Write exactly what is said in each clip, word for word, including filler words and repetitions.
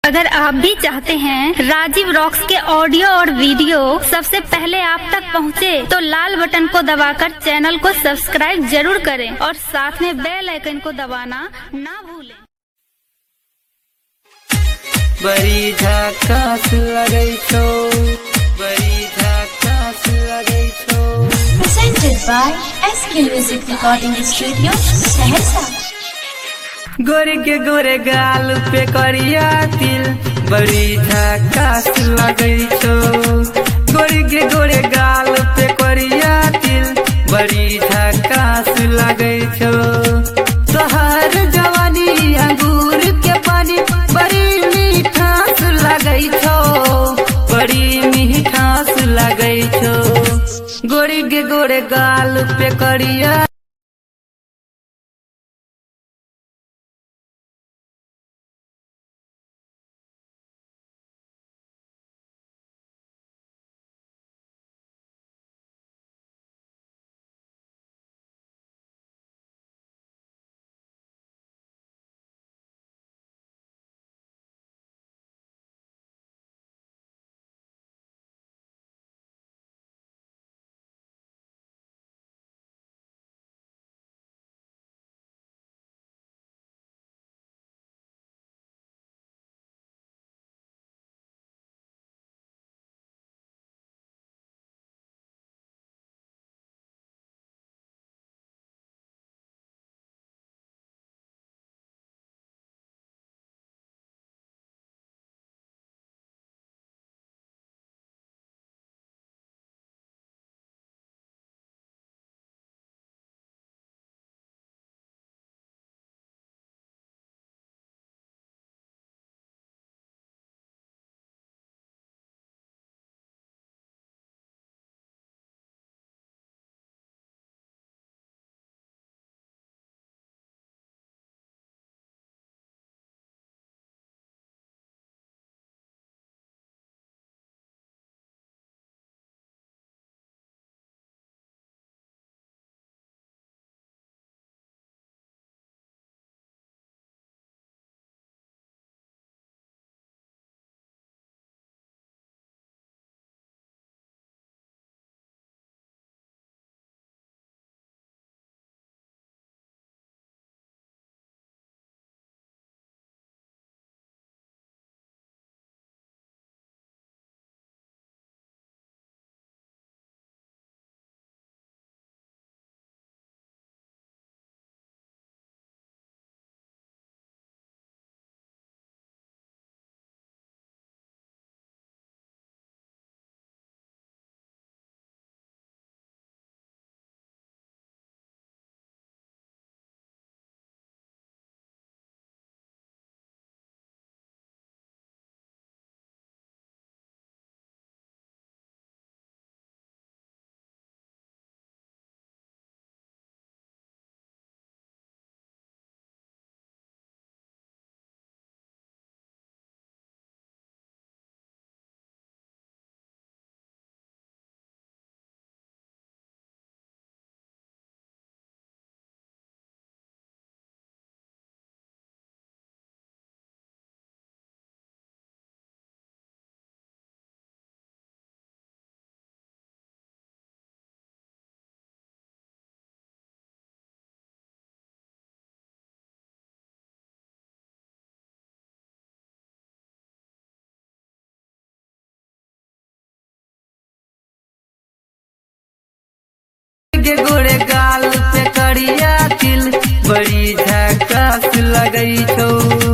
अगर आप भी चाहते हैं राजीव रॉक्स के ऑडियो और वीडियो सबसे पहले आप तक पहुंचे, तो लाल बटन को दबाकर चैनल को सब्सक्राइब जरूर करें और साथ में बेल आइकन को दबाना ना भूलें। बड़ी झकास लगै छौ, बड़ी झकास लगै छौ। Presented by S K Music Recording Studio, Saharsa. गोरे के गोरे गाल पे करिया तिल, बड़ी झकास लगै छौ। गोरे के गोरे गाल पे करिया तिल, बड़ी झकास लगै छौ। तोहर जवानी अंगूर के पानी, बड़ी मीठास लगै छौ, बड़ी मीठास लगै छौ। गोरे के गोरे गाल पे करिया के गोरे गाल पे करिया तिल, बड़ी झकास लगै छौ।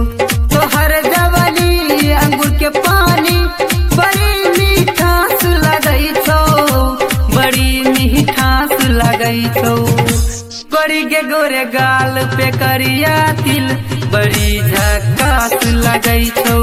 तोहर जवानी अंगूर के पानी, बड़ी मीठास लगै छौ, बड़ी मीठास लगै छौ। गोरी के गोरे गाल पे करिया तिल, बड़ी झकास लगै छौ।